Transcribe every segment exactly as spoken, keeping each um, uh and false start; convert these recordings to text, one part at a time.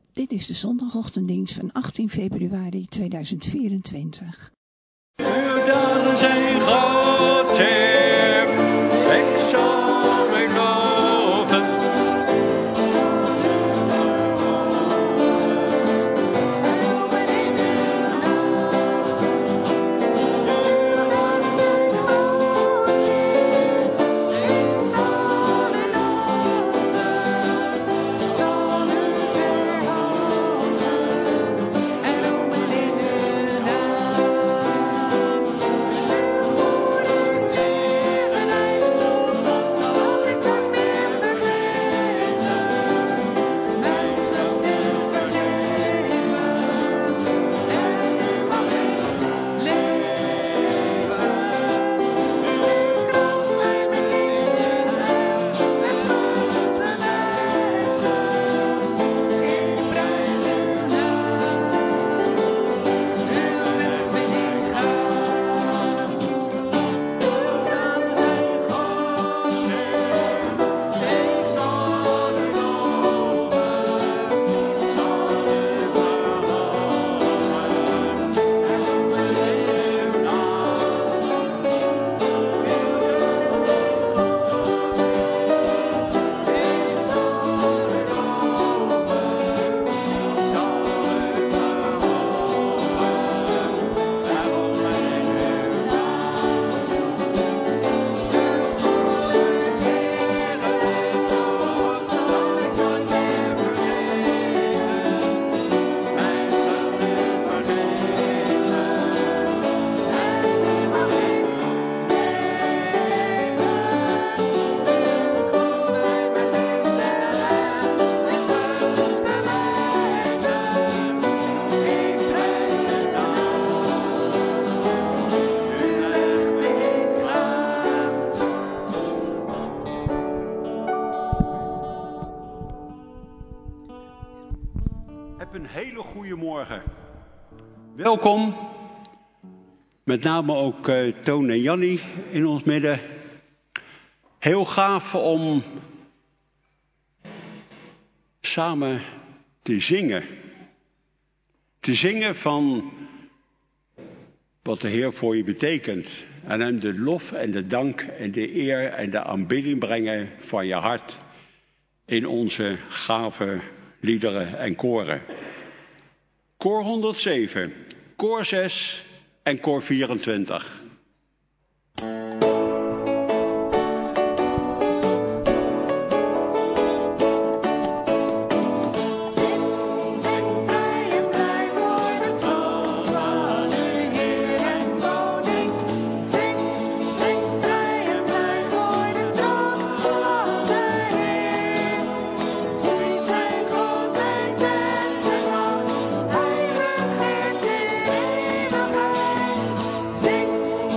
Dit is de zondagochtenddienst van achttien februari tweeduizend vierentwintig. Uw daden zijn groot, Heer. Ik zal u loven. Welkom, met name ook uh, Toon en Jannie in ons midden. Heel gaaf om samen te zingen. Te zingen van wat de Heer voor je betekent. En hem de lof en de dank en de eer en de aanbidding brengen van je hart in onze gave liederen en koren. Koor honderdzeven, koor zes en koor vierentwintig. Zing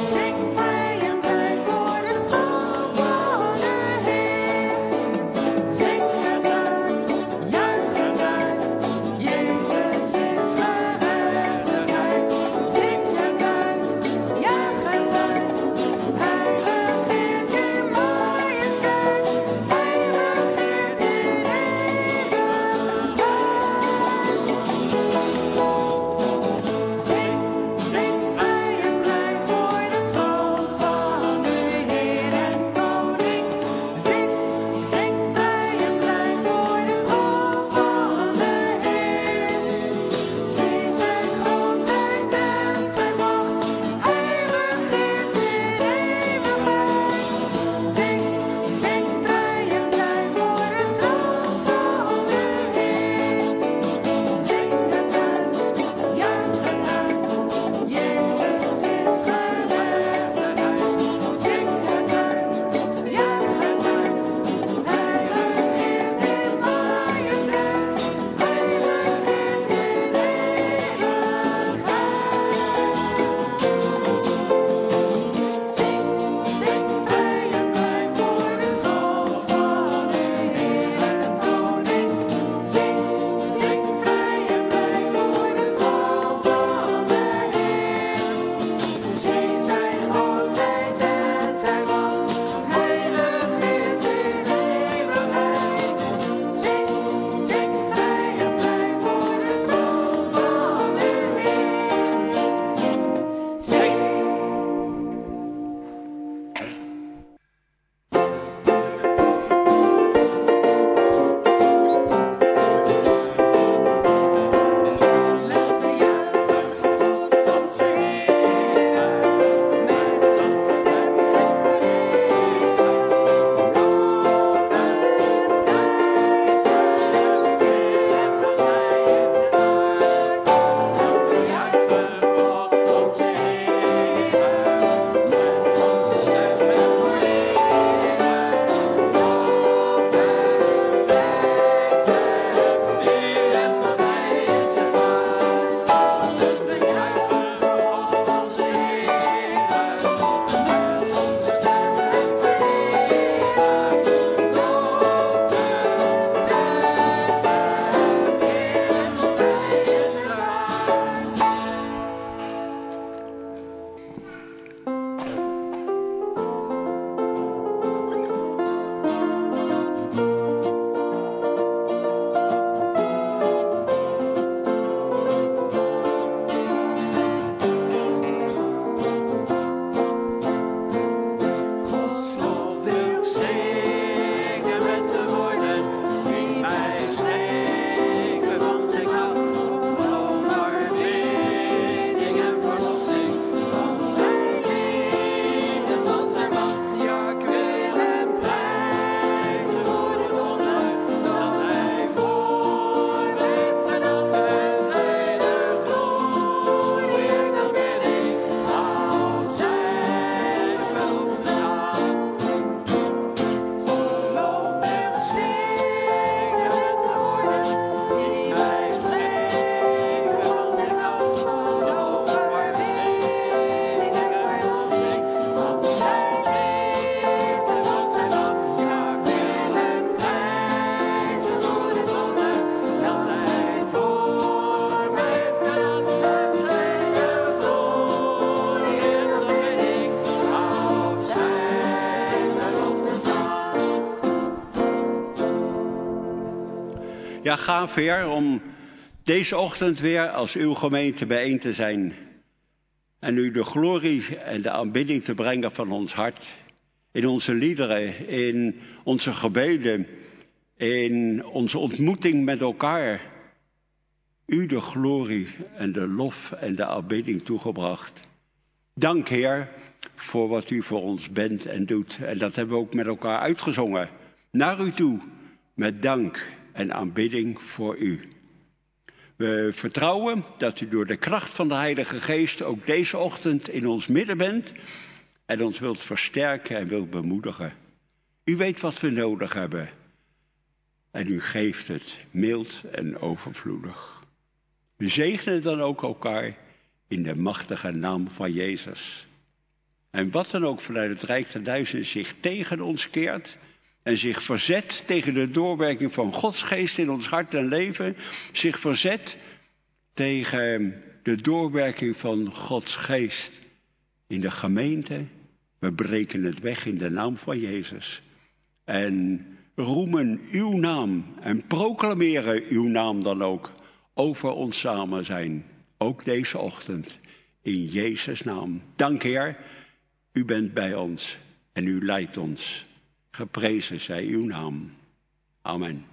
gaaf, Heer, om deze ochtend weer als uw gemeente bijeen te zijn. En u de glorie en de aanbidding te brengen van ons hart. In onze liederen, in onze gebeden, in onze ontmoeting met elkaar. U de glorie en de lof en de aanbidding toegebracht. Dank, Heer, voor wat u voor ons bent en doet. En dat hebben we ook met elkaar uitgezongen. Naar u toe, met dank en aanbidding voor u. We vertrouwen dat u door de kracht van de Heilige Geest ook deze ochtend in ons midden bent en ons wilt versterken en wilt bemoedigen. U weet wat we nodig hebben en u geeft het mild en overvloedig. We zegenen dan ook elkaar in de machtige naam van Jezus. En wat dan ook vanuit het Rijk der Duisternis zich tegen ons keert en zich verzet tegen de doorwerking van Gods geest in ons hart en leven, zich verzet tegen de doorwerking van Gods geest in de gemeente, we breken het weg in de naam van Jezus. En roemen uw naam en proclameren uw naam dan ook over ons samen zijn. Ook deze ochtend in Jezus' naam. Dank, Heer, u bent bij ons en u leidt ons. Geprezen zij uw naam. Amen.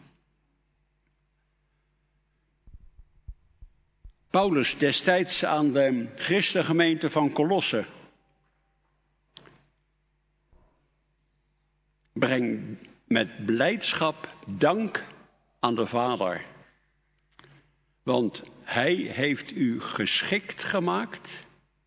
Paulus destijds aan de christengemeente van Colosse. Breng met blijdschap dank aan de Vader. Want hij heeft u geschikt gemaakt.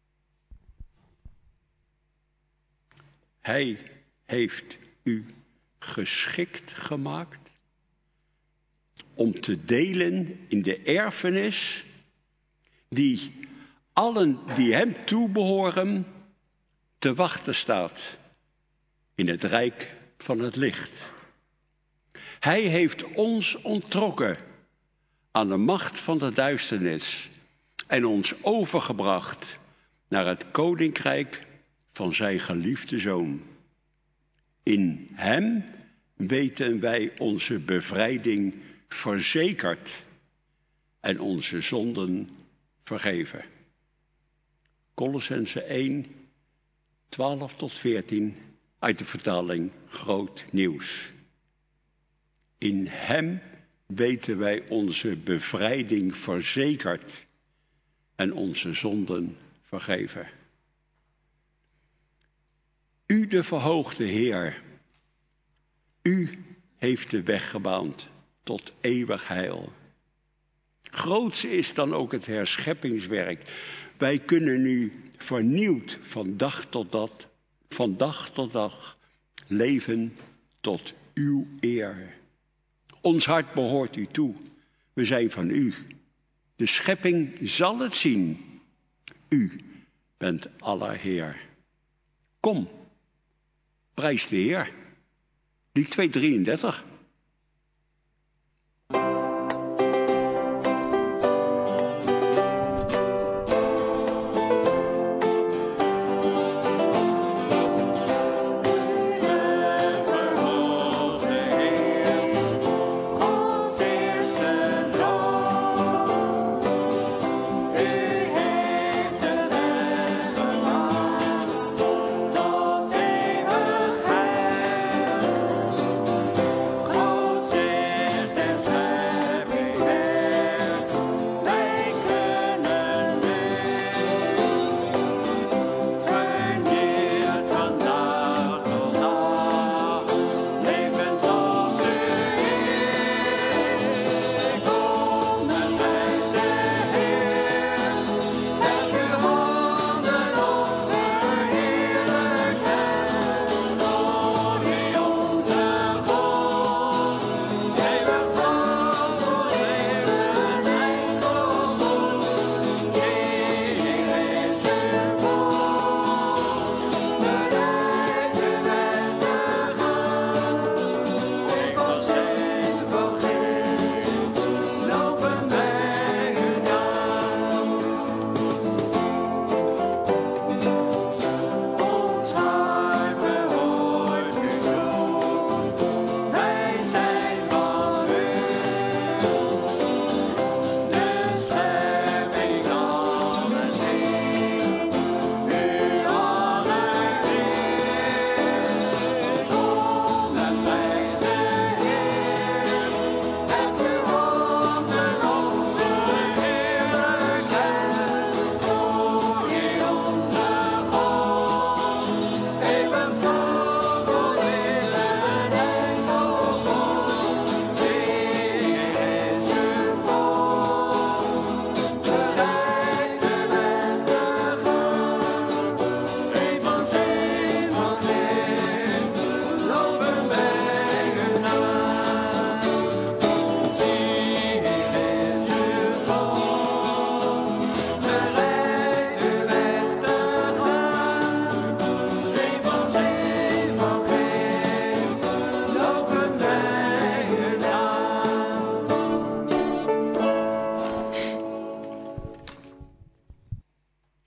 Hij heeft u geschikt gemaakt om te delen in de erfenis die allen die hem toebehoren te wachten staat in het rijk van het licht. Hij heeft ons onttrokken aan de macht van de duisternis en ons overgebracht naar het koninkrijk van zijn geliefde Zoon. In hem weten wij onze bevrijding verzekerd en onze zonden vergeven. Kolossenzen één, twaalf tot veertien uit de vertaling Groot Nieuws. In hem weten wij onze bevrijding verzekerd en onze zonden vergeven. U de verhoogde Heer, u heeft de weg gebaand tot eeuwig heil. Groots is dan ook het herscheppingswerk. Wij kunnen nu vernieuwd van dag tot dag, van dag tot dag leven tot uw eer. Ons hart behoort u toe. We zijn van u. De schepping zal het zien. U bent aller Heer. Kom, prijs de Heer. Lied tweehonderddrieëndertig. Go!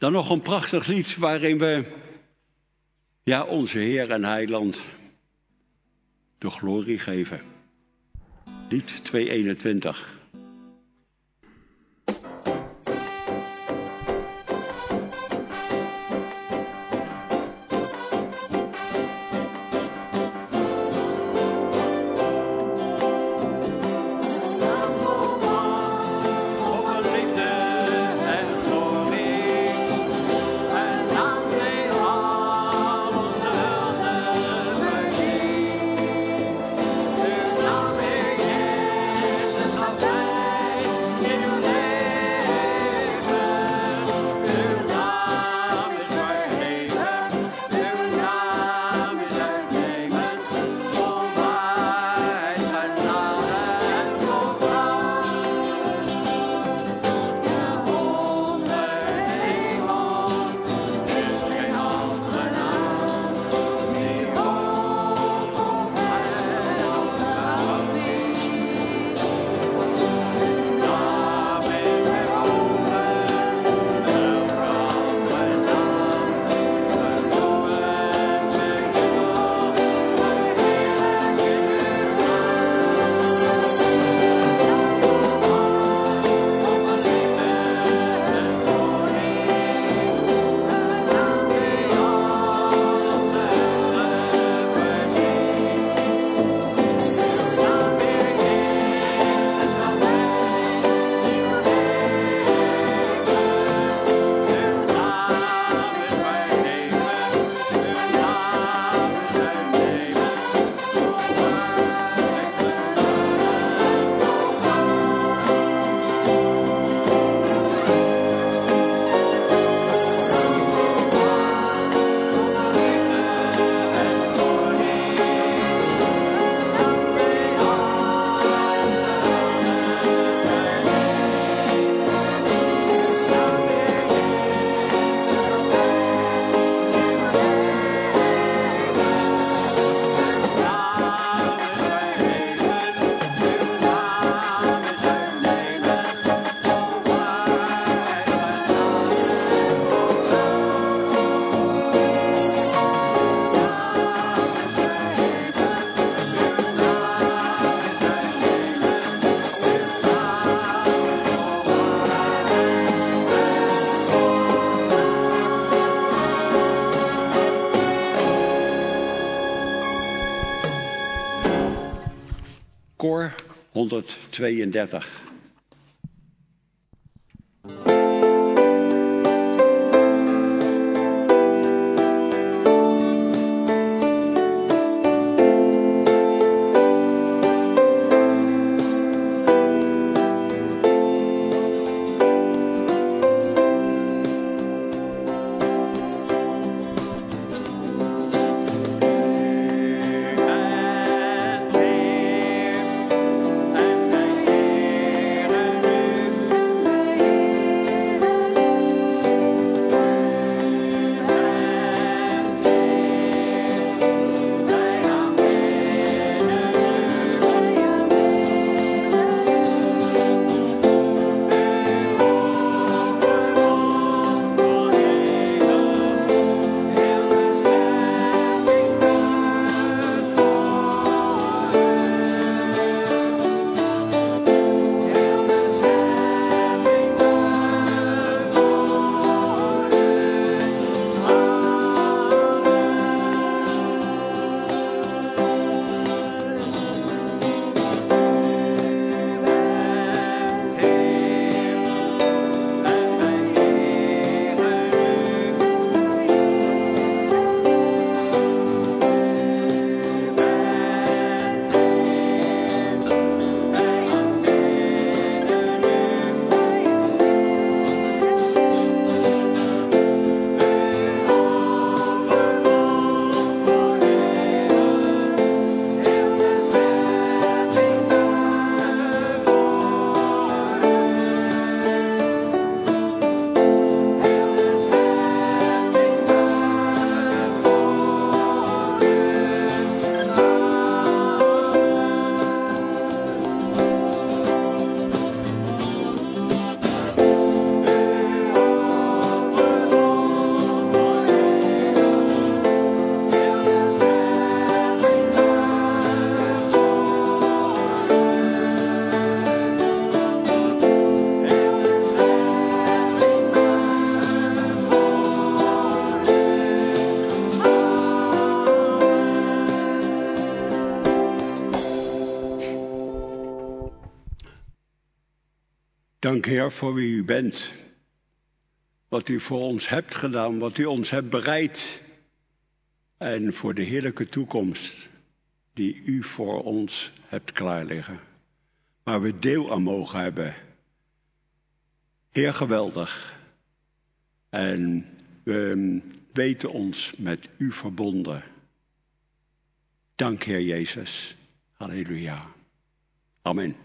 Dan nog een prachtig lied waarin we, ja, onze Heer en Heiland de glorie geven. Lied tweehonderdeenentwintig. Koor honderdtweeëndertig. En Dank Heer voor wie u bent. Wat u voor ons hebt gedaan, wat u ons hebt bereid. En voor de heerlijke toekomst die u voor ons hebt klaarliggen. Waar we deel aan mogen hebben. Heer, geweldig. En we weten ons met u verbonden. Dank Heer Jezus. Halleluja. Amen.